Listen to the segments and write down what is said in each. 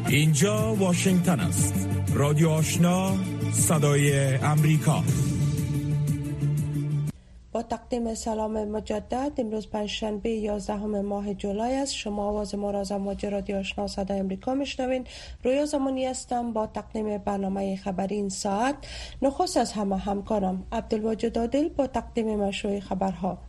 اینجا واشنگتن است. رادیو آشنا، صدای امریکا. با تقدیم سلام مجدد، امروز پنجشنبه 11 ماه جولای است. شما آواز ما را از امواج رادیو آشنا صدای امریکا میشنوین. رویا زمانی هستم با تقدیم برنامه خبری این ساعت. نخست از همه همکارم عبدالواجد عادل با تقدیم مشروع خبرها.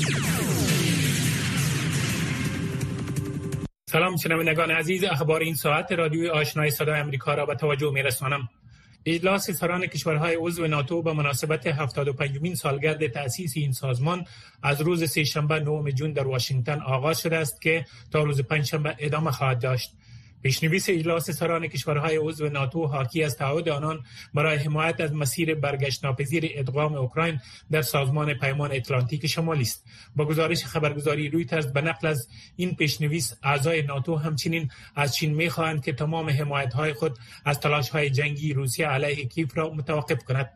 سلام شنوندگان عزیز، اخبار این ساعت رادیوی آشنای صدای امریکا را به توجه می‌رسانم. اجلاس سران کشورهای عضو ناتو به مناسبت 75مین سالگرد تأسیس این سازمان از روز سه‌شنبه 9 جون در واشنگتن آغاز شده است که تا روز پنجشنبه ادامه خواهد داشت. پیش‌نویس اجلاس سران کشورهای عضو ناتو حاکی از تعهد آنان برای حمایت از مسیر برگشت ناپذیر ادغام اوکراین در سازمان پیمان اتلانتیک شمالی است. با گزارش خبرگزاری رویترز به نقل از این پیش‌نویس، اعضای ناتو همچنین از چین می‌خواهند که تمام حمایت‌های خود از تلاش‌های جنگی روسیه علیه کیف را متوقف کند.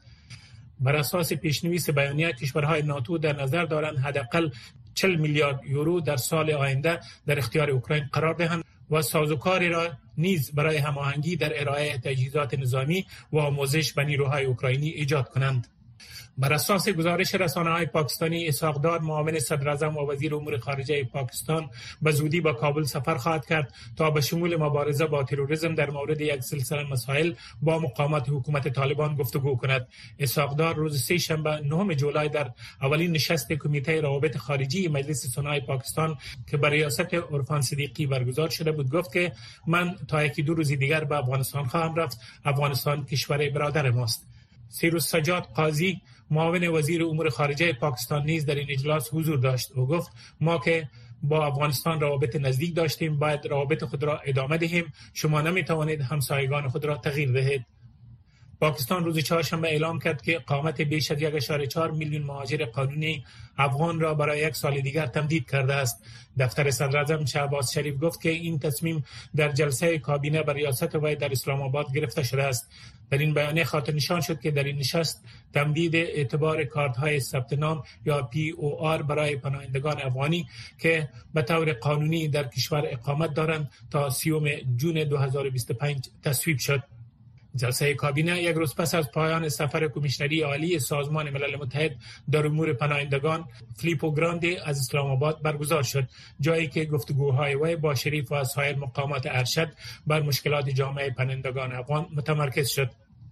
بر اساس پیش‌نویس بیانیه، کشورهای ناتو در نظر دارند حداقل 40 میلیارد یورو در سال آینده در اختیار اوکراین قرار دهند و سازوکاری را نیز برای هماهنگی در ارائه تجهیزات نظامی و آموزش به نیروهای اوکراینی ایجاد کنند. بر اساس گزارش رسانه‌های پاکستانی، اسحاق دار، معاون صدر اعظم و وزیر امور خارجه پاکستان، به زودی به کابل سفر خواهد کرد تا به شمول مبارزه با تروریسم در مورد یک سلسله مسائل با مقامات حکومت طالبان گفتگو کند. اسحاق دار روز سه‌شنبه 9 جولای در اولین نشست کمیته روابط خارجی مجلس سنای پاکستان که بر ریاست عرفان صدیقی برگزار شده بود گفت که من تا یکی دو روز دیگر به افغانستان خواهم رفت. افغانستان کشور برادر ماست. سیروس سجاد قاضی، معاون وزیر امور خارجه پاکستان، نیز در این اجلاس حضور داشت و گفت ما که با افغانستان روابط نزدیک داشتیم باید روابط خود را ادامه دهیم. شما نمیتوانید همسایگان خود را تغییر دهید. پاکستان روز چهارشنبه اعلام کرد که اقامت بیش از 1.4 میلیون مهاجر قانونی افغان را برای یک سال دیگر تمدید کرده است. دفتر صدر اعظم شهباز شریف گفت که این تصمیم در جلسه کابینه بر ریاست وی در اسلام آباد گرفته شده است. در این بیانیه خاطر نشان شد که در این نشست تمدید اعتبار کارت‌های ثبت نام یا POR برای پناهندگان افغانی که به طور قانونی در کشور اقامت دارند تا 30 جون 2025 تصویب شد. جلسه کابینه یک روز پس از پایان سفر کمیشنری عالی سازمان ملل متحد در امور پناهندگان فیلیپو گراندی از اسلام آباد برگزار شد، جایی که گفتگوهای وی با شریف و سایر مقامات ارشد بر مشکلات جامعه پناهندگان افغان متمرکز شد.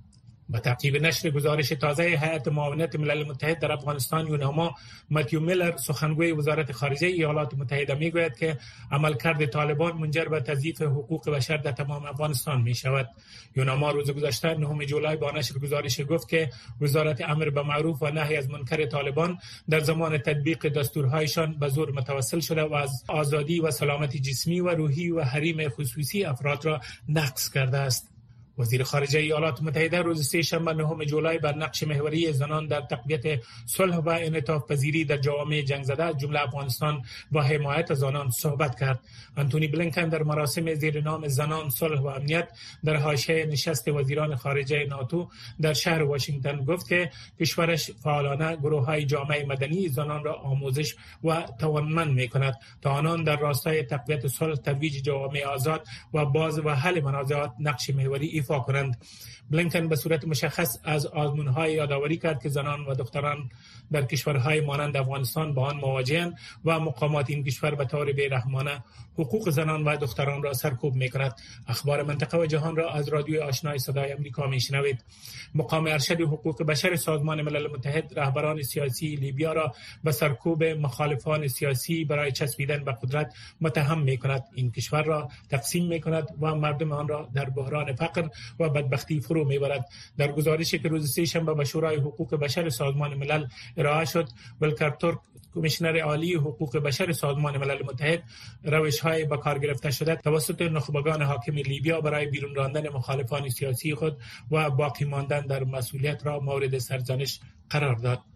با تعقیب نشر گزارش تازه هیئت معاونت ملل متحد در افغانستان یوناما، متیو میلر، سخنگوی وزارت خارجه ایالات متحده میگوید که عملکرد طالبان منجر به تضعیف حقوق بشر در تمام افغانستان می شود. یوناما روز گذشته 9 جولای با نشر گزارش گفت که وزارت امر به معروف و نهی از منکر طالبان در زمان تطبیق دستورهایشان به زور متوسل شده و از آزادی و سلامت جسمی و روحی و حریم خصوصی افراد را نقض کرده است. وزیر خارجه ایالات متحده روز سه‌شنبه 9 جولای بر نقش محوری زنان در تقویت صلح و انعطاف پذیری در جوامع جنگ زده جمله افغانستان و حمایت از آنان صحبت کرد. آنتونی بلینکن در مراسم زیر نام زنان، صلح و امنیت در حاشیه نشست وزیران خارجه ناتو در شهر واشنگتن گفت که کشورش فعالانه گروه‌های جامعه مدنی زنان را آموزش و توانمند می‌کند تا آنان در راستای تقویت صلح، ترویج جوامع آزاد و باز و حل منازعات نقش محوری ایفا کنند. بلینکن به صورت مشخص از آزمون‌های یادآوری کرد که زنان و دختران در کشورهای مانند افغانستان با آن مواجه‌اند و مقامات این کشور به طور بی‌رحمانه حقوق زنان و دختران را سرکوب می‌کند. اخبار منطقه و جهان را از رادیوی آشنای صدای آمریکا می‌شنوید. مقام ارشد حقوق بشر سازمان ملل متحد رهبران سیاسی لیبیا را به سرکوب مخالفان سیاسی برای چسبیدن به قدرت متهم می‌کند. این کشور را تقسیم می‌کند و مردم آن را در بحران فقر و بدبختی فرو می‌برد. در گزارشی که روز سه‌شنبه به شورای حقوق بشر سازمان ملل ارائه شد، ولکر تورک، کمیشنر عالی حقوق بشر سازمان ملل متحد، روش‌های به کار گرفته شده توسط نخبگان حاکم لیبیا برای بیرون راندن مخالفان سیاسی خود و باقی ماندن در مسئولیت را مورد سرزنش قرار داد.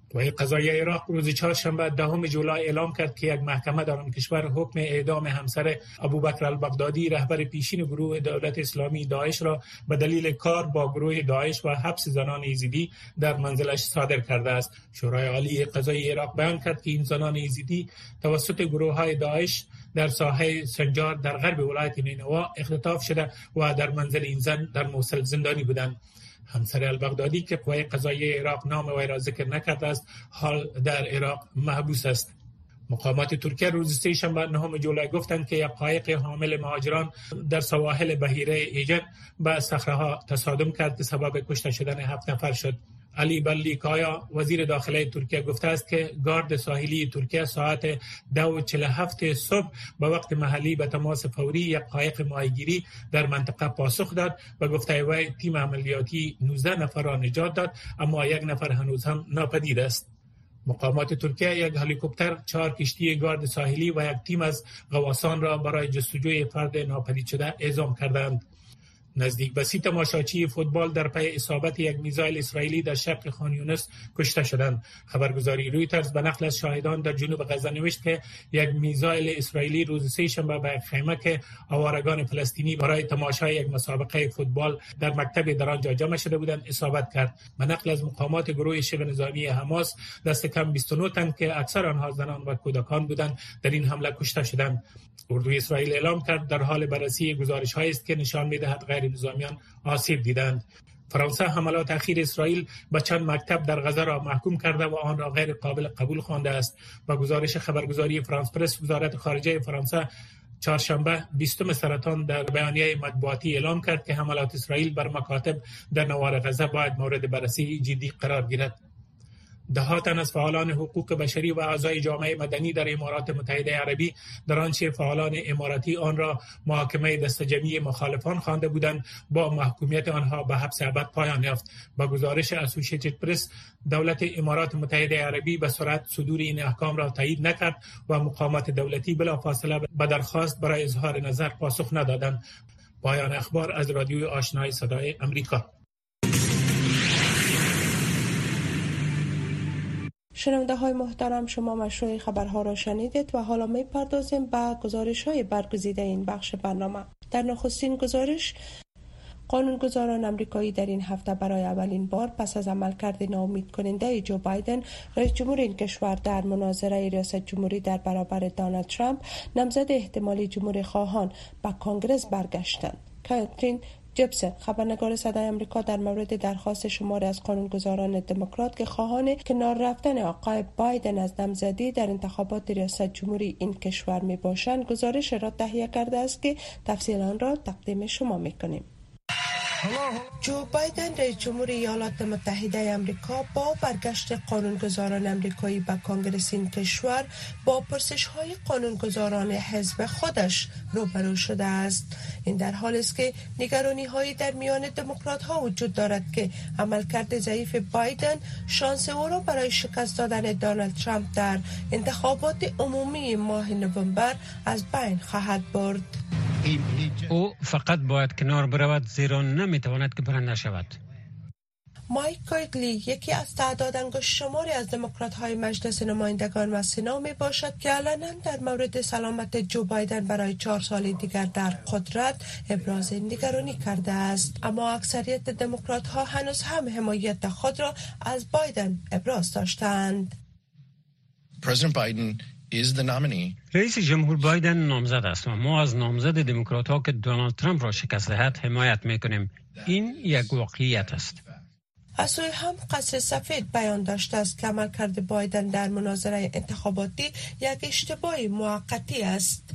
قوه قضاییه عراق روز چهارشنبه 10 جولای اعلام کرد که یک محکمه در آن کشور حکم اعدام همسر ابوبکر البغدادی رهبر پیشین گروه دولت اسلامی داعش را به دلیل کار با گروه داعش و حبس زنان یزیدی در منزلش صادر کرده است. شورای عالی قضایی عراق بیان کرد که این زنان یزیدی توسط گروه‌های داعش در ساحه سنجار در غرب ولایت نینوا اختطاف شده و در منزل این زن در موصل زندانی بودند. همسر البغدادی که قوه قضاییه عراق نام وی را ذکر نکرده است، حال در عراق محبوس است. مقامات ترکیه روز سه‌شنبه 9 جولای گفتند که یک قایق حامل مهاجران در سواحل بحیره ایجن به صخره‌ها تصادم کرد که سبب کشته شدن 7 نفر شد. علی بلیکایا وزیر داخله ترکیه گفته است که گارد ساحلی ترکیه ساعت 2:47 صبح به وقت محلی به تماس فوری یک قایق ماهیگیری در منطقه پاسخ داد و گفته وی تیم عملیاتی 19 نفر را نجات داد، اما یک نفر هنوز هم ناپدید است. مقامات ترکیه یک هلیکوپتر، 4 کشتی گارد ساحلی و یک تیم از غواصان را برای جستجوی فرد ناپدید شده اعزام کردند. نزدیک به 30 تماشاچی فوتبال در پی اصابت یک میزایل اسرائیلی در شرق خان یونس کشته شدند. خبرگزاری رویترز به نقل از شاهدان در جنوب غزه نوشت که یک میزایل اسرائیلی روز سه‌شنبه به یک خیمه که آوارگان فلسطینی برای تماشای یک مسابقه فوتبال در مکتب در آنجا جمع شده بودند اصابت کرد. به نقل از مقامات گروه شبه نظامی حماس، دست کم 29 تن که اکثر آنها زنان و کودکان بودند در این حمله کشته شدند. اردوی اسرائیل اعلام کرد در حال بررسی گزارش‌هایی است که نشان می‌دهد غیر نظامیان آسیب دیدند. فرانسه حملات اخیر اسرائیل به چند مکتب در غزه را محکوم کرده و آن را غیر قابل قبول خوانده است. با گزارش خبرگزاری فرانس پرس، وزارت خارجه فرانسه چهارشنبه 20 سرطان در بیانیه مطبوعاتی اعلام کرد که حملات اسرائیل بر مکاتب در نوار غزه باید مورد بررسی جدی قرار گیرد. ده‌ها تن از فعالان حقوق بشری و اعضای جامعه مدنی در امارات متحده عربی در آنچه فعالان اماراتی آن را محاکمه دسته‌جمعی مخالفان خوانده بودند با محکومیت آنها به حبس ابد پایان یافت. با گزارش اسوسییتد پرس، دولت امارات متحده عربی به سرعت صدور این احکام را تایید نکرد و مقامات دولتی بلافاصله به درخواست برای اظهار نظر پاسخ ندادند. پایان اخبار از رادیوی آشنای صدای امریکا. شنونده های محترم، شما مشروع خبرها را شنیدید و حالا می پردازیم به گزارش های برگزیده این بخش برنامه. در نخستین گزارش، قانونگذاران امریکایی در این هفته برای اولین بار پس از عملکرد ناامید کننده جو بایدن رئیس جمهور این کشور در مناظره ریاست جمهوری در برابر دونالد ترامپ، نامزد احتمالی جمهوری خواهان به کنگره برگشتند. کاترین جبسن، خبرنگار صدای آمریکا، در مورد درخواست شماری از قانونگذاران دموکرات که خواهان کنار رفتن آقای بایدن از نامزدی در انتخابات ریاست جمهوری این کشور می باشند، گزارش را تهیه کرده است که تفصیل آن را تقدیم شما می کنیم. جو بایدن رئیس جمهور ایالات متحده آمریکا با برگشت قانونگذاران آمریکایی به کنگره این کشور با پرسش‌های قانونگذاران حزب خودش روبرو شده است. این در حالی است که نگرانی‌هایی در میان دموکرات‌ها وجود دارد که عملکرد ضعیف بایدن شانس او را برای شکست دادن دونالد ترامپ در انتخابات عمومی ماه نوامبر از بین خواهد برد. او فقط باید کنار برود، زیرا نمیتواند که برنده شود. مایک کویگلی، یکی از تعداد انگشت شماری از دموکرات‌های مجلس نمایندگان و سنا می باشد که علنا در مورد سلامت جو بایدن برای 4 سال دیگر در قدرت ابراز نگرانی کرده است، اما اکثریت دموکرات‌ها هنوز هم حمایت خود را از بایدن ابراز داشتند. President Biden is the nominee. رئیس جمهور بایدن نامزد است و ما از نامزد دموکرات‌ها که دونالد ترامپ را شکست دهد حمایت می‌کنیم. این یک واقعیت است. از سوی هم قصر سفید بیان داشته است که عملکرد بایدن در مناظره انتخاباتی یک اشتباه موقتی است.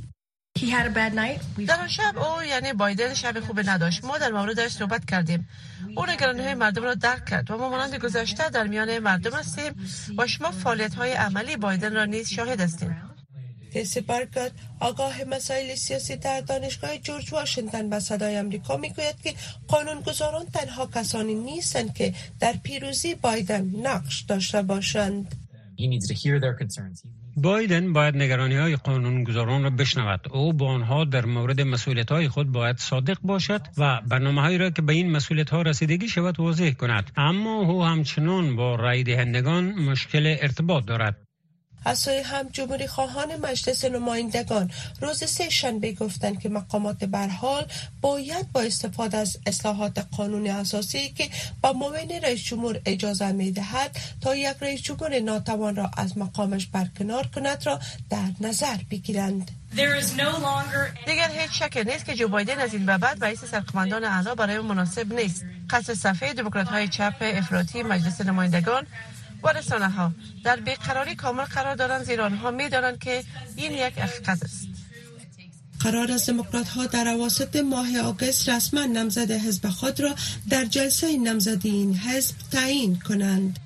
در شب او یعنی بایدن شب خوب نداشت. ما در موردش صحبت کردیم. او نگرانی‌های مردم را درک کرد و ما مانند گذشته در میان مردم هستیم و شما فعالیت‌های عملی بایدن را نیز شاهد هستیم. کیسی برگرد، آگاه مسائل سیاسی در دانشگاه جورج واشنگتن به صدای آمریکا میگوید که قانونگذاران تنها کسانی نیستند که در پیروزی بایدن نقش داشته باشند. بایدن باید نگرانی‌های قانونگذاران را بشنود. او با آنها در مورد مسئولیت‌های خود باید صادق باشد و برنامه‌هایی را که به این مسئولیت‌ها رسیدگی شود واضح کند. اما او همچنان با رای دهندگان مشکل ارتباط دارد. از سوی هم جمهوری خواهان مجلس نمایندگان روز سه شنبه گفتند که مقامات به هر حال باید با استفاده از اصلاحات قانون اساسی که با معاون رئیس جمهور اجازه می‌دهد تا یک رئیس جمهور ناتوان را از مقامش برکنار کند را در نظر بگیرند. دیگر هیچ شکی نیست که جو بایدن از این به بعد رئیس سرقمندان اعلی برای مناسب نیست. قصد صفحه دموکرات‌های چپ افراطی مجلس نمایندگان و رسانه‌ها در بیقراری کامل قرار دارند، زیرا آنها می‌دانند که این یک حقیقت است. قرار است دموکرات‌ها در اواسط ماه آگوست رسما نامزد حزب خود را در جلسه نامزدی این حزب تعیین کنند.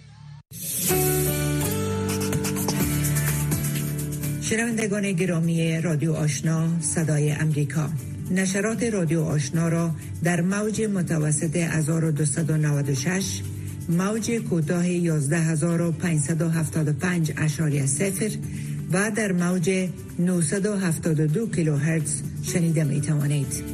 شنوندگان گرامی رادیو آشنا صدای امریکا، نشرات رادیو آشنا را در موج متوسط 1296 موج کوتاه 11575.0 و در موج 972 کیلوهرتز شنیده می توانید.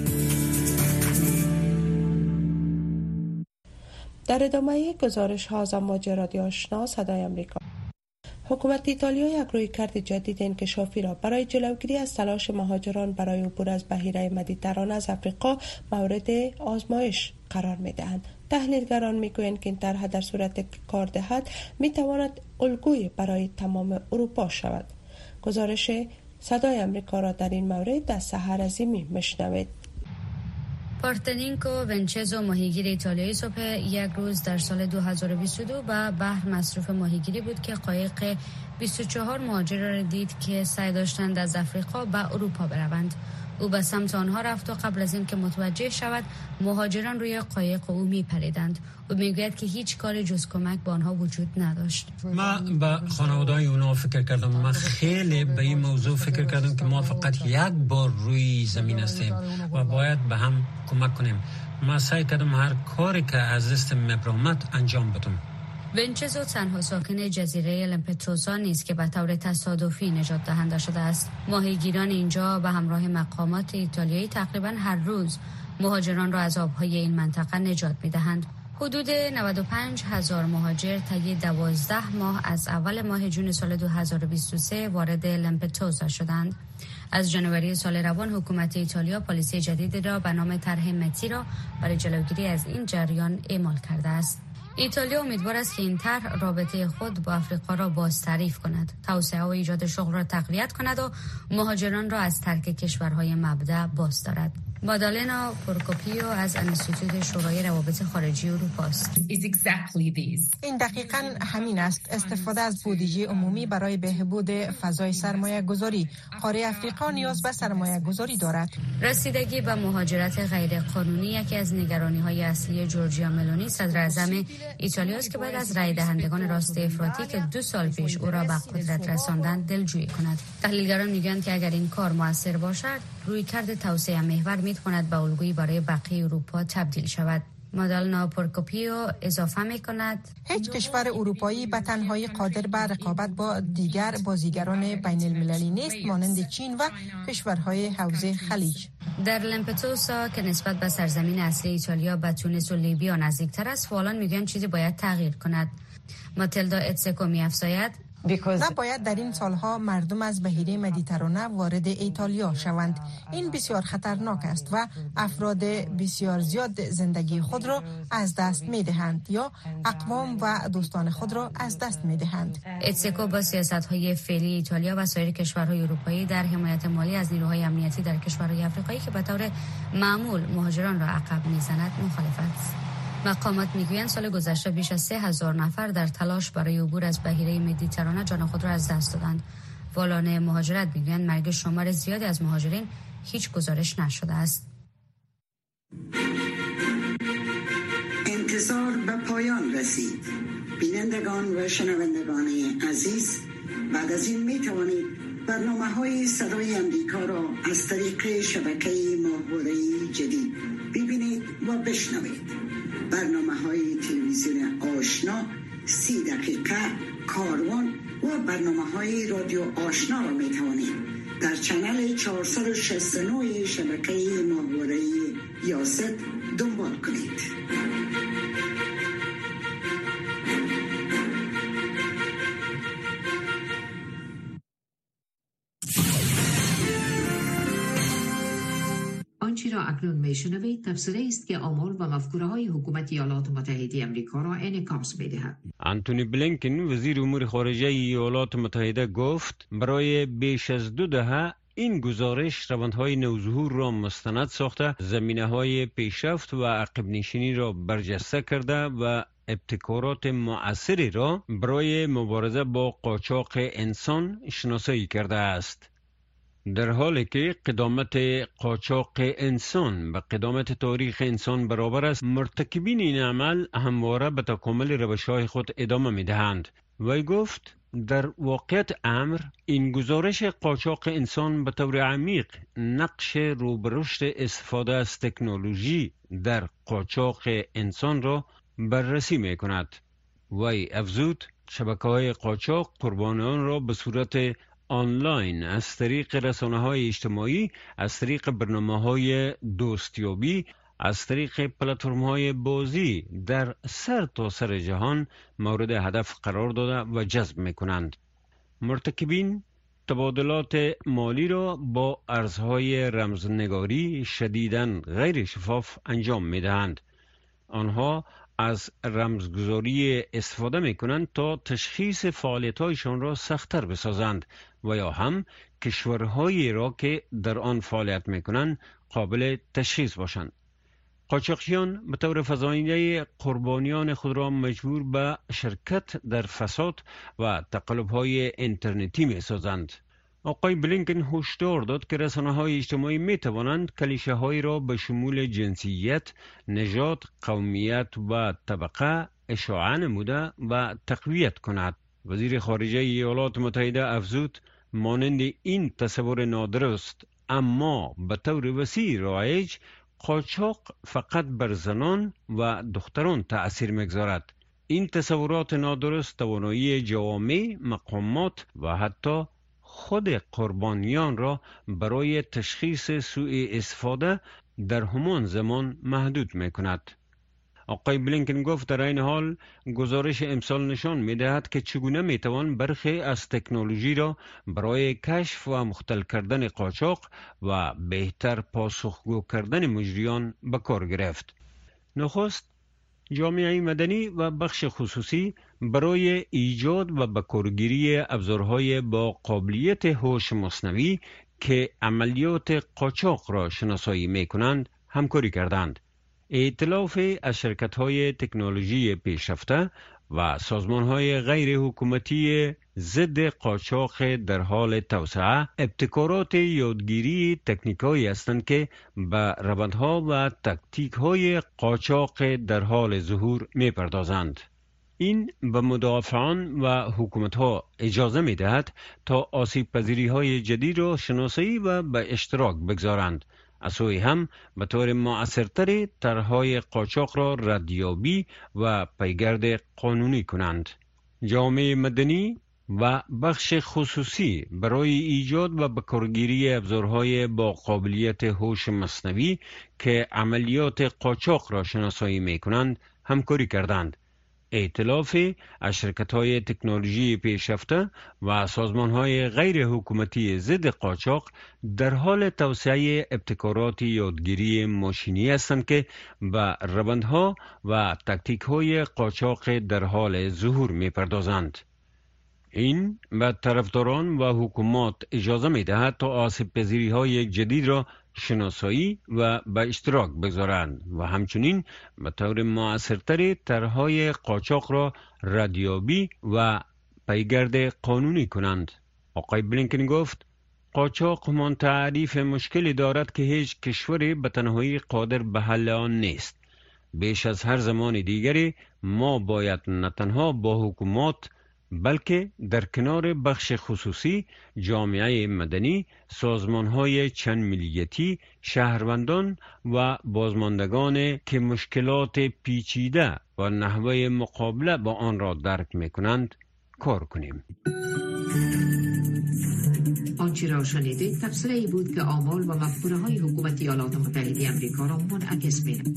در ادامه گزارش ها از امواج رادیو آشنا صدای امریکا، حکومت ایتالیا یک رویکرد جدید انکشافی را برای جلوگیری از تلاش مهاجران برای عبور از بحیره مدیترانه از افریقا مورد آزمایش قرار می دهند. تحلیلگران می گویند که این طرح در صورت که کار دهد می تواند الگوی برای تمام اروپا شود. گزارش صدای امریکا را در این مورد از سحر عظیمی میشنوید. پارتنینکو ونچزو ماهیگیر ایتالیایی صبح یک روز در سال 2022 به بحر مصروف ماهیگیری بود که قایق 24 مهاجر را دید که سعی داشتند از افریقا به اروپا بروند. او به سمت آنها رفت و قبل از اینکه متوجه شود مهاجران روی قایق او میپریدند. او میگوید که هیچ کار جز کمک به آنها وجود نداشت. من به خانواده‌های اونا فکر کردم. من خیلی به این موضوع فکر کردم که ما فقط یک بار روی زمین هستیم و باید به هم کمک کنیم. من سعی کردم هر کاری که از دستم می‌آمد انجام بدم. ونچزو تنها ساکن جزیره لمپدوسا نیست که به طور تصادفی نجات دهنده شده است. ماهیگیران اینجا به همراه مقامات ایتالیایی تقریباً هر روز مهاجران را از آبهای این منطقه نجات می‌دهند. حدود 95,000 مهاجر طی 12 ماه از اول ماه جون سال 2023 وارد لمپدوسا شدند. از جنوری سال روان حکومت ایتالیا پالیسی جدیدی را به نام طرح متی را برای جلوگیری از این جریان اعمال کرده است. ایتالیا امیدوار است که این طرح رابطه خود با افریقا را بازتعریف کند، توسعه و ایجاد شغل را تقویت کند و مهاجران را از ترک کشورهای مبدأ بازدارد. مادالنا پورکوپیو از انستیتوت شورای روابط خارجی اروپا است. این دقیقاً همین است. استفاده از بودجه عمومی برای بهبود فضای سرمایه گذاری. قاره افریقا نیاز به سرمایه گذاری دارد. رسیدگی به مهاجرت غیر قانونی یکی از نگرانی‌های اصلی جورجیا ملونی صدر اعظم ایتالیا است که بعد از رای دهندگان راست افراطی که 2 سال پیش او را به قدرت رساندند دلجویی کند. تحلیلگران میگویند که اگر این کار موثر باشد رویکرد توسعه محور میتواند به الگویی برای بقیه اروپا تبدیل شود. مادالنا پورکوپیو اضافه میکند هیچ کشور اروپایی به تنهایی قادر به رقابت با دیگر بازیگران بین المللی نیست مانند چین و کشورهای حوزه خلیج. در لمپدوسا که نسبت به سرزمین اصلی ایتالیا به تونس و لیبیا نزدیکتر است، فعالان میگویند چیزی باید تغییر کند. ماتیلدا اتسکو میافزاید نباید در این سالها مردم از بحیره مدیترانه وارد ایتالیا شوند. این بسیار خطرناک است و افراد بسیار زیاد زندگی خود را از دست می دهند یا اقوام و دوستان خود را از دست می دهند. اتسکو با سیاست‌های فعلی ایتالیا و سایر کشورهای اروپایی در حمایت مالی از نیروهای امنیتی در کشورهای افریقایی که به طور معمول مهاجران را عقب می‌زند مخالف است. مقامات میگویند سال گذشته بیش از 3,000 نفر در تلاش برای عبور از بحیره مدیترانه جان خود را از دست دادند. والان مهاجرت میگویند مرگ شمار زیادی از مهاجرین هیچ گزارش نشده است. انتظار به پایان رسید. بینندگان و شنوندگان عزیز، بعد از این می توانید برنامه‌های صدای امریکا را از طریق شبکه ماهواره‌ای جدید ببینید و بشنوید. برنامه‌های تلویزیون آشنا 30 دقیقه کاروان و برنامه‌های رادیو آشنا را می‌توانید در چنل 469 شبکه ماهواره‌ای یاست دنبال کنید. آنچه را اکنون میشنوید تفسیری است که آمال و مفکوره های حکومت ایالات متحده آمریکا را انعکاس می‌دهد. انتونی بلینکن وزیر امور خارجه ایالات متحده گفت برای بیش از 2 دهه این گزارش روندهای نوظهور را مستند ساخته، زمینه‌های پیشرفت و عقب نشینی را برجسته کرده و ابتکارات مؤثری را برای مبارزه با قاچاق انسان شناسایی کرده است. در حالی که قدامت قاچاق انسان و قدامت تاریخ انسان برابر است، مرتکبین این عمل همواره به تکامل روش‌های خود ادامه می‌دهند. وی گفت در واقعیت امر این گزارش قاچاق انسان به طور عمیق نقش روبرشت استفاده از تکنولوژی در قاچاق انسان را بررسی می‌کند. وی افزود شبکه‌های قاچاق قربانیان را به صورت آنلاین از طریق رسانه‌های اجتماعی، از طریق برنامه‌های دوستیابی، از طریق پلتفرم‌های بازی در سر تا سر جهان مورد هدف قرار داده و جذب می‌کنند. مرتکبین تبادلات مالی را با ارزهای رمزنگاری شدیداً غیر شفاف انجام می‌دهند. آنها از رمزگذاری استفاده می‌کنند تا تشخیص فعالیت‌هایشان را سخت‌تر بسازند و یا هم کشورهایی را که در آن فعالیت می‌کنند قابل تشخیص باشند. قاچاقچیان به طور فزاینده قربانیان خود را مجبور به شرکت در فساد و تقلب‌های اینترنتی می‌سازند. آقای بلینکن هشدار داد که رسانه‌های اجتماعی می‌توانند کلیشه‌هایی را به شمول جنسیت، نژاد، قومیت و طبقه اشاعه نموده و تقویت کند. وزیر خارجه ایالات متحده افزود مانند این تصور نادرست اما به طور وسیع رایج، قاچاق فقط بر زنان و دختران تأثیر می‌گذارد. این تصورات نادرست توانایی جوامع، مقامات و حتی خود قربانیان را برای تشخیص سوء استفاده در همان زمان محدود می‌کند. آقای بلینکن گفت در این حال گزارش امسال نشان می‌دهد که چگونه می‌توان برخی از تکنولوژی را برای کشف و مختل کردن قاچاق و بهتر پاسخگو کردن مجریان به کار گرفت. نخست جامعه مدنی و بخش خصوصی برای ایجاد و بکارگیری ابزارهای با قابلیت هوش مصنوعی که عملیات قاچاق را شناسایی می‌کنند همکاری کردند. ائتلاف از شرکت‌های تکنولوژی پیشرفته و سازمان‌های غیر حکومتی ضد قاچاق در حال توسعه ابتکارات یادگیری تکنیک‌هایی هستند که به روندها و تاکتیک‌های قاچاق در حال ظهور می‌پردازند. این به مدافعان و حکومت‌ها اجازه می‌دهد تا آسیب‌پذیری‌های جدید را شناسایی و به اشتراک بگذارند. از سوی هم به طور مؤثرتر طرح‌های قاچاق را ردیابی و پیگرد قانونی کنند. جامعه مدنی و بخش خصوصی برای ایجاد و بکارگیری ابزارهای با قابلیت هوش مصنوعی که عملیات قاچاق را شناسایی می‌کنند همکاری کردند. ائتلاف از شرکت‌های تکنولوژی پیشرفته و سازمان‌های غیر حکومتی ضد قاچاق در حال توسعه ابتکارات یادگیری ماشینی هستند که به روندها و تاکتیک‌های قاچاق در حال ظهور می‌پردازند. این به طرفداران و حکومات اجازه می‌دهد تا آسیب‌پذیری‌های جدید را شناسایی و به اشتراک بگذارند و همچنین به طور مؤثرتر طرح‌های قاچاق را ردیابی و پیگرد قانونی کنند. آقای بلینکن گفت قاچاق همان تعریف مشکلی دارد که هیچ کشوری به تنهایی قادر به حل آن نیست. بیش از هر زمان دیگری ما باید نه تنها با حکومات بلکه در کنار بخش خصوصی، جامعه مدنی، سازمان‌های چند ملیتی، شهروندان و بازماندگان که مشکلات پیچیده و نحوه مقابله با آن را درک می‌کنند کار کنیم. آنچه را شنیدید تفسیری بود که آمال و مفکوره های حکومت ایالات متحده آمریکا را منعکس می‌کند.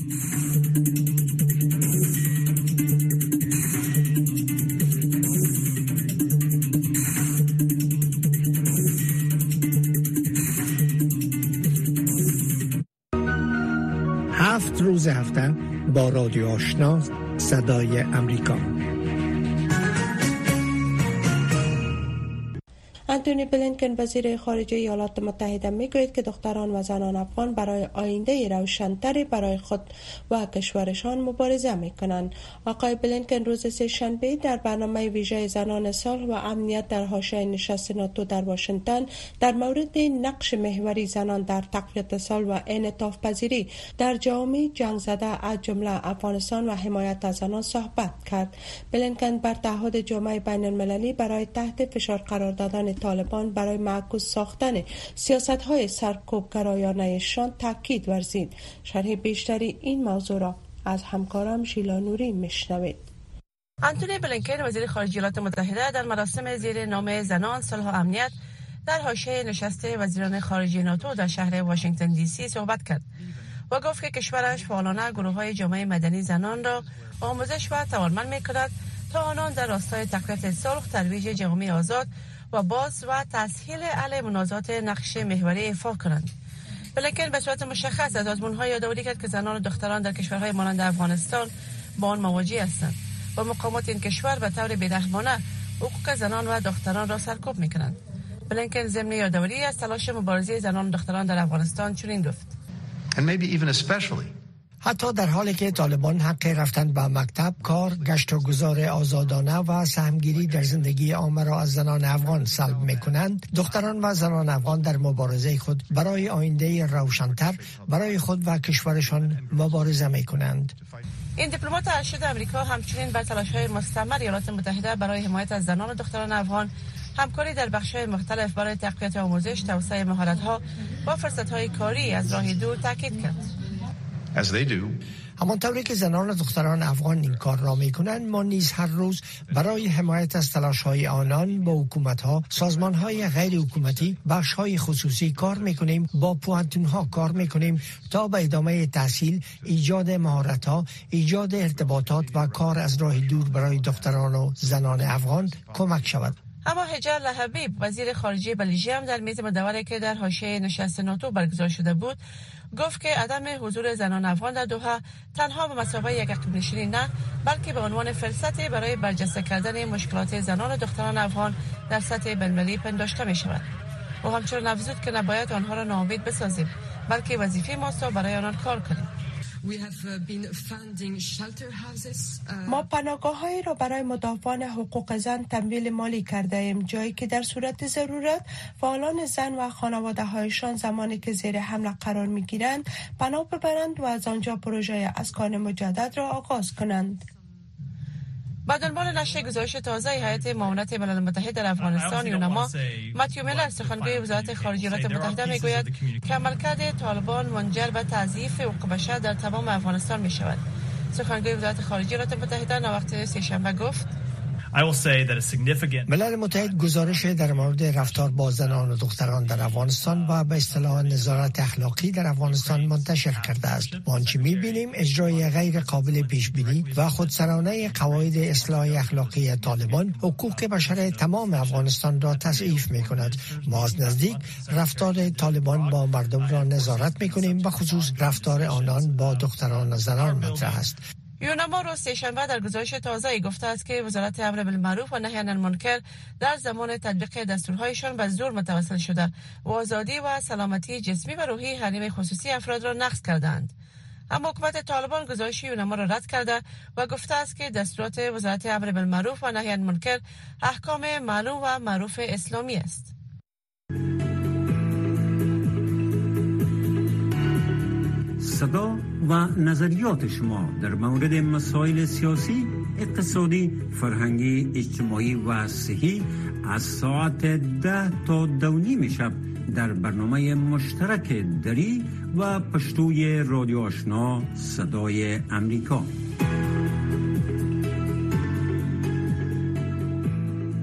7 روز هفته با رادیو آشنا صدای امریکا. آنتونی بلینکن وزیر خارجه ایالات متحده میگوید که دختران و زنان افغان برای آینده روشن‌تری برای خود و کشورشان مبارزه میکنند. آقای بلینکن روز سه‌شنبه در برنامه ویژه زنان صلح و امنیت در حاشیه نشست ناتو در واشنگتن در مورد نقش محوری زنان در تقویت صلح و انعطاف پذیری در جامعه جنگ زده از جمله افغانستان و حمایت از زنان صحبت کرد. بلینکن بر تعهد جامعه بین المللی برای تحت فشار قرار دادن طالبان برای معکوس ساختن سیاست‌های سرکوبگرایانه‌شان تاکید ورزید. شرح بیشتری این موضوع را از همکارم شیلا نوری میشنوید. آنتونی بلینکن وزیر خارجه ایالات متحده در مراسم زیر نام زنان صلح و امنیت در حاشیه نشست وزیران خارجه ناتو در شهر واشنگتن دی سی صحبت کرد و گفت که کشورش فعالانه گروه‌های جامعه مدنی زنان را آموزش و توانمند می‌کند تا آنان در راستای تقویت صلح، ترویج جوامع آزاد و باز و تسهیل علیه منازعات نقش محوری ایفا کنند. بلینکن به صورت مشخص از آزمون‌های یادآوری کرد که زنان و دختران در کشورهای مانند افغانستان با آن مواجه هستند و مقامات این کشور به طور بی‌رحمانه حقوق زنان و دختران را سرکوب می‌کنند. بلینکن ضمن یادآوری از تلاش مبارزه زنان و دختران در افغانستان چنین گفت: حتی در حالی که طالبان حق رفتن به مکتب، کار، گشت و گذار آزادانه و سهمگیری در زندگی عامه را از زنان افغان سلب می‌کنند، دختران و زنان افغان در مبارزه خود برای آینده روشن‌تر برای خود و کشورشان مبارزه می‌کنند. این دیپلمات ارشد آمریکا همچنین بر تلاش‌های مستمر ایالات متحده برای حمایت از زنان و دختران افغان، همکاری در بخش‌های مختلف برای تقویت آموزش، توسعه مهارت‌ها و فرصت‌های کاری از راه دور تاکید کرد. همانطوری که زنان و دختران افغان این کار را میکنند، ما نیز هر روز برای حمایت از تلاش‌های آنان با حکومت‌ها، سازمان‌های غیر حکومتی، بخش‌های خصوصی کار میکنیم، با پوهنتون‌ها کار میکنیم تا به ادامه تحصیل، ایجاد مهارت‌ها، ایجاد ارتباطات و کار از راه دور برای دختران و زنان افغان کمک شود. اما هجر لحبیب وزیر خارجه بلژیم در میز مدوری که در حاشیه نشست ناتو برگزار شده بود گفت که عدم حضور زنان افغان در دوحه تنها به مثابه یک عقب نشینی نه، بلکه به عنوان فرصتی برای برجسته کردن مشکلات زنان و دختران افغان در سطح بین‌المللی پنداشته می شود. و همچنین افزود که نباید آنها را ناامید بسازیم، بلکه وظیفه ماست تا برای آنان کار کنیم. ما پناهگاه‌هایی را برای مدافعان حقوق زن تمویل مالی کرده ایم، جایی که در صورت ضرورت فعالان زن و خانواده‌هایشان زمانی که زیر حمله قرار می‌گیرند پناه ببرند و از آنجا پروژه اسکان مجدد را آغاز کنند. با دنبال نشر گزارش تازه هیئت معاونت ملل متحد در افغانستان یونما، متیو میلر سخنگوی وزارت خارجه ایالات متحده میگوید که عملکرد طالبان منجر به تضعیف حقوق بشر در تمام افغانستان می شود. سخنگوی وزارت خارجه ایالات متحده نوقت سه‌شنبه گفت: ملل متحد گزارش در مورد رفتار با زنان و دختران در افغانستان و به اصطلاح نظارت اخلاقی در افغانستان منتشر کرده است. ما آنچه می‌بینیم اجرای غیر قابل پیش بینی و خودسرانه قواعد اصلاح اخلاقی طالبان حقوق بشر تمام افغانستان را تضعیف می‌کند. ما از نزدیک رفتار طالبان با مردم را نظارت می‌کنیم، به خصوص رفتار آنان با دختران و زنان مطرح است. یونما روز سه‌شنبه در گزارش تازه‌ای گفته است که وزارت امر بالمعروف و نهی عن المنکر در زمان تطبیق دستورهایشان به زور متوسل شده و آزادی و سلامتی جسمی و روحی حریم خصوصی افراد را نقض کردند. اما حکومت طالبان گزارش یونما را رد کرده و گفته است که دستورات وزارت امر بالمعروف و نهی عن المنکر احکام معلوم و معروف اسلامی است. صدا و نظریات شما در مورد مسائل سیاسی، اقتصادی، فرهنگی، اجتماعی و صحی از ساعت 10 تا 2:30 شب در برنامه مشترک دری و پشتوی رادیو آشنا صدای امریکا.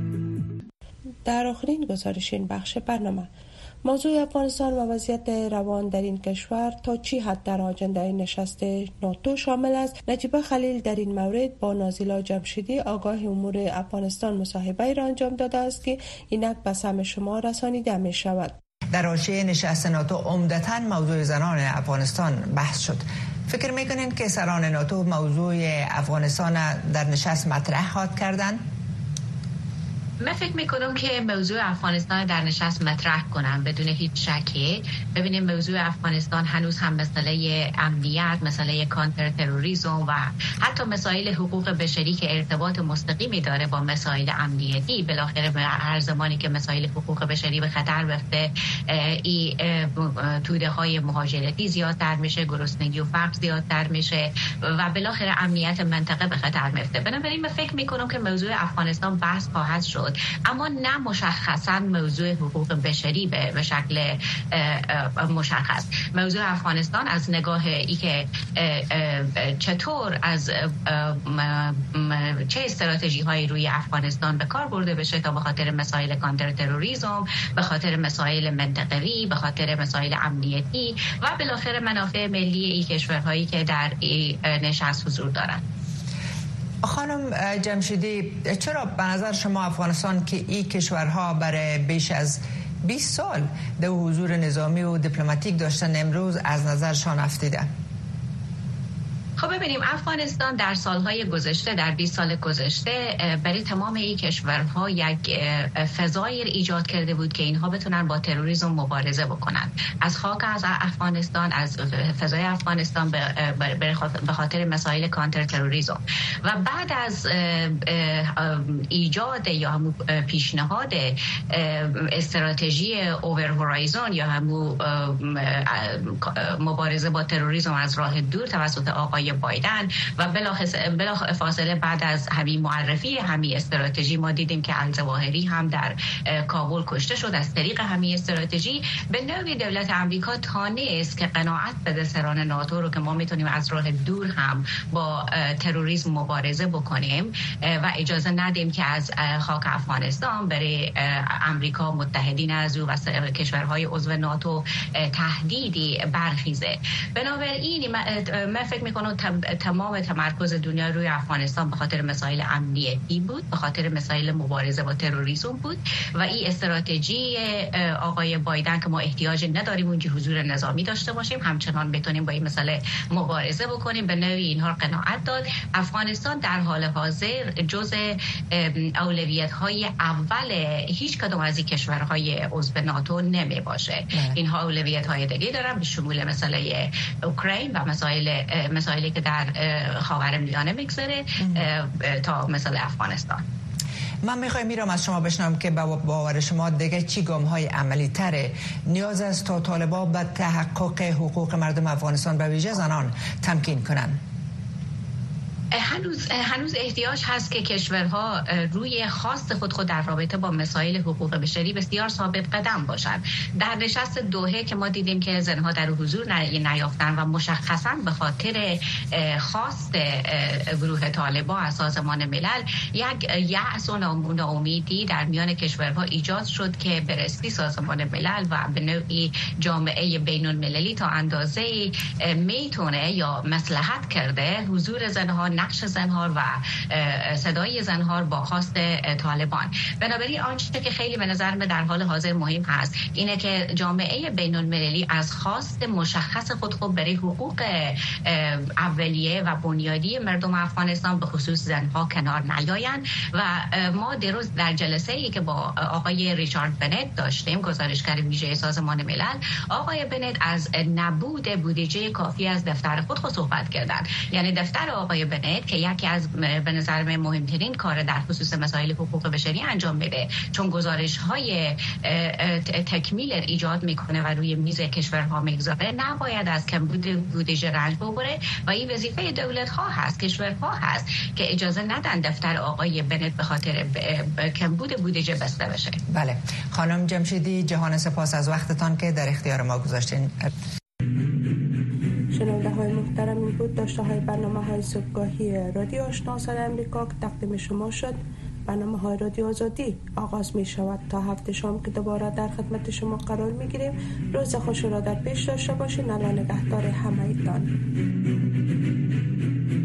آخرین گزارش این بخش برنامه. موضوع افغانستان و وضعیت روان در این کشور تا چی حد در آجنده نشست ناتو شامل است. نجیبه خلیل در این مورد با نازیلا جمشیدی آگاه امور افغانستان مصاحبه را انجام داده است که اینک به سمع شما رسانیده می شود. در حاشیه نشست ناتو عمدتاً موضوع زنان افغانستان بحث شد. فکر میکنین که سران ناتو موضوع افغانستان در نشست مطرح خواهد کردند؟ من فکر میکنم که موضوع افغانستان در نشست مطرح کنم بدون هیچ شکی. ببینیم موضوع افغانستان هنوز هم مسئله امنیت، مسئله کانتر تروریسم و حتی مسائل حقوق بشری که ارتباط مستقیمی داره با مسائل امنیتی. بالاخره هر زمانی که مسائل حقوق بشری به خطر بیفته، این توده های مهاجرتی زیادتر میشه، گرسنگی و فقر زیادتر میشه و بالاخره امنیت منطقه به خطر میفته. بنابراین من فکر میکنم که موضوع افغانستان بحث خواهد شد، اما نه مشخصا موضوع حقوق بشری به شکل مشخص. موضوع افغانستان از نگاه ای که چطور از چه استراتژی هایی روی افغانستان به کار برده بشه تا به خاطر مسائل کانتر تروریسم، به خاطر مسائل منطقوی، به خاطر مسائل امنیتی و بالاخره منافع ملی ای کشورهایی که در نشست حضور دارند. خانم جمشیدی، چرا به نظر شما افغانستان که این کشورها برای بیش از 20 سال در حضور نظامی و دیپلماتیک داشتن امروز از نظرشان افتیده؟ خب ببینیم، افغانستان در سالهای گذشته، در 20 سال گذشته برای تمام این کشورها یک فضایی ایجاد کرده بود که اینها بتونن با تروریسم مبارزه بکنن. از خاک از افغانستان، از فضای افغانستان به خاطر مسائل کانتر تروریسم و بعد از ایجاد یا همون پیشنهاد استراتژی اوور هورایزون یا همون مبارزه با تروریسم از راه دور توسط آقای بایدن و بلا فاصله بعد از همین معرفی همین استراتژی ما دیدیم که الظواهری هم در کابل کشته شد. از طریق همین استراتژی به نوعی دولت آمریکا تانست که قناعت بده سران ناتو رو که ما میتونیم از راه دور هم با تروریسم مبارزه بکنیم و اجازه ندیم که از خاک افغانستان برای آمریکا متحدین از او و کشورهای عضو ناتو تهدیدی برخیزه. بنابراین من فکر میکنم تمام تمرکز دنیا روی افغانستان به خاطر مسائل امنیتی بود، به خاطر مسائل مبارزه با تروریسم بود و این استراتژی آقای بایدن که ما احتیاج نداریم اونجا حضور نظامی داشته باشیم، همچنان بتونیم با این مسئله مبارزه بکنیم، به نوعی اینها قناعت داد. افغانستان در حال حاضر جزء اولویت‌های اول هیچ کدوم از این کشورهای عضو ناتو نمی باشه. اینها اولویت‌های دیگه دارن به شمول مسئله اوکراین و مسائلی که در خاورمیانه میگذره تا مثلا افغانستان. من میخوایم میرم از شما بشنوم که با باور شما دیگه چی گام‌های عملی تره نیاز است تا طالبان به تحقق حقوق مردم افغانستان به ویژه زنان تمکین کنن؟ هنوز احتیاج هست که کشورها روی خواست خود در رابطه با مسائل حقوق بشری بسیار ثابت قدم باشند. در نشست دوحه که ما دیدیم که زنها در حضور نیافتن و مشخصاً به خاطر خواست گروه طالبان از سازمان ملل یک یأس و ناامیدی در میان کشورها ایجاد شد که برستی سازمان ملل و به نوعی جامعه بین المللی تا اندازه میتونه یا مصلحت کرده حضور زنها، نقش زنها و صدای زنها با خواست طالبان. بنابراین آنچه که خیلی به نظر من در حال حاضر مهم هست اینه که جامعه بین المللی از خواست مشخص خود برای حقوق اولیه و بنیادی مردم افغانستان به خصوص زنها کنار نیایند و ما دیروز در جلسه ای که با آقای ریچارد بنت داشتیم، گزارشگر ویژه سازمان ملل، آقای بنت از نبود بودجه کافی از دفتر خود صحبت کردند. یعنی دفتر آقای بنت که یکی از به نظر من مهمترین کار در خصوص مسائل حقوق بشری انجام میده، چون گزارش‌های تکمیل ایجاد میکنه و روی میز کشورها میگذاره، نباید از کمبود بودجه رنج ببره و این وظیفه دولت‌ها هست، کشورها هست که اجازه ندن دفتر آقای بنت به خاطر کمبود بودجه بسته بشه. بله خانم جمشیدی، جهان سپاس از وقتتان که در اختیار ما گذاشتین. شنونده های محترم، این بود داشته های برنامه های صبحگاهی رادیو آشنا صدای امریکا که تقدیم شما شد. برنامه‌های رادیو آزادی آغاز می شود. تا هفته شام که دوباره در خدمت شما قرار می گیریم. روز خوش را در پیش داشته باشین. الله نگهدار همگیتان.